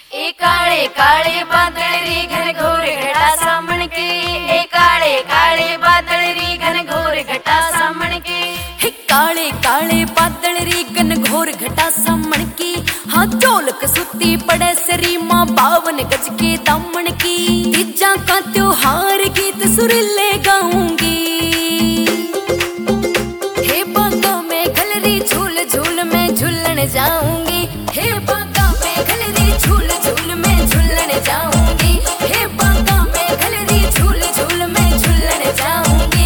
ए काले काले बादल री घन घोर घटा सामन के, ए काले काले बादल री घन घोर घटा सामन के। हे काले काले बादल री घन घोर घटा सामन की, हाँ ढोलक सुती पड़े सरी माँ 52 गज के दामन की। तीजा का त्योहार गीत सुरीले गाऊंगी, हे बागा में खलरी झूल झूल में झूलन जाऊंगी, हे बागा में खलरी झूल झूल में झूलन जाऊंगी, हे बागा में खलरी झूल झूल में झूलन जाऊंगी।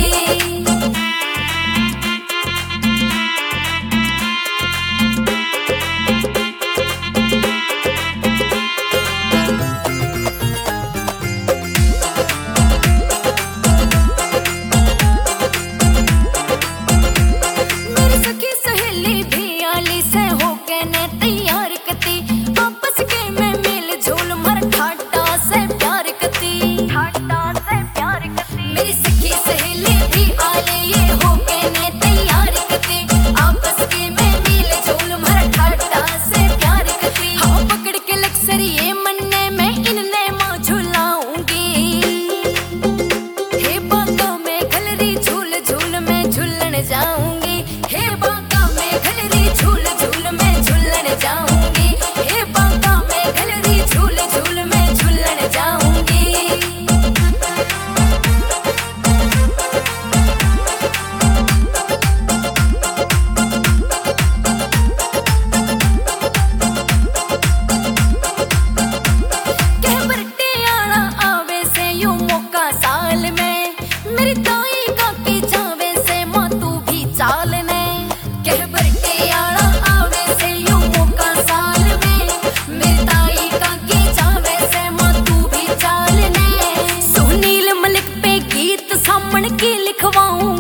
जाऊंगी, हे बागा में खलरी झूल झूल में झूलन जाऊंगी, हे बागा में खलरी झूल झूल में झूलन जाऊंगी। कह बरटे आना आवे से यूं मौका साल में, मेरी ताई का की जावे चालने। कह बरटे आना आवे से यूं मौका साल में, मेरी ताई का की जावे से माँ तू भी चालने। सुनील मलिक पे गीत सामन की लिखवाऊं,